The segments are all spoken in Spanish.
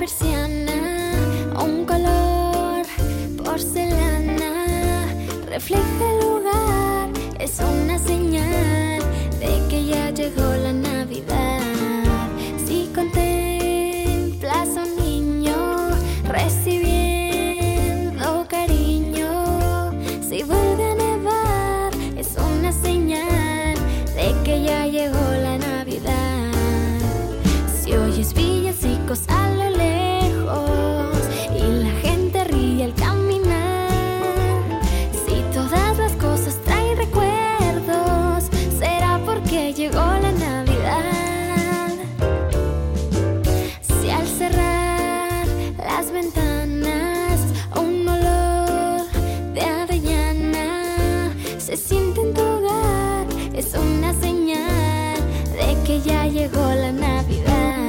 persiana, un color porcelana, refleja el lugar, es una señal de que ya llegó la Navidad. Si contemplas a un niño recibiendo cariño, si vuelve a nevar, es una señal de que ya llegó la Navidad. Si oyes villancicos a lo lejos y la gente ríe al caminar, si todas las cosas traen recuerdos, será porque llegó la Navidad. Si al cerrar las ventanas un olor de avellana se siente en tu hogar, es una señal de que ya llegó la Navidad.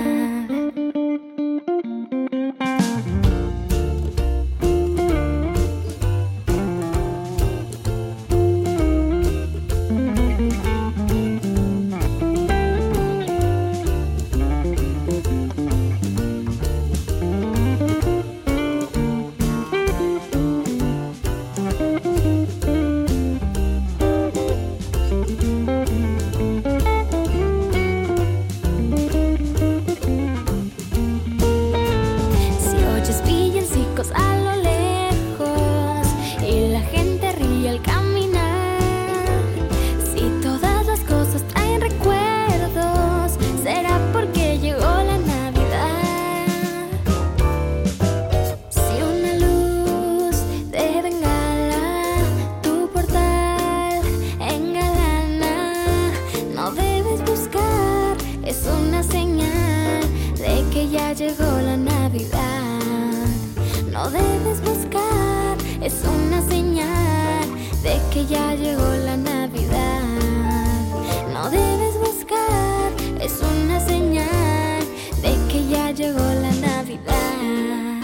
A lo lejos y la gente ríe al caminar, si todas las cosas traen recuerdos, será porque llegó la Navidad. Si una luz de bengala tu portal engalana, no debes buscar, es una señal de que ya llegó la Navidad. No debes buscar, es una señal de que ya llegó la Navidad. No debes buscar, es una señal de que ya llegó la Navidad.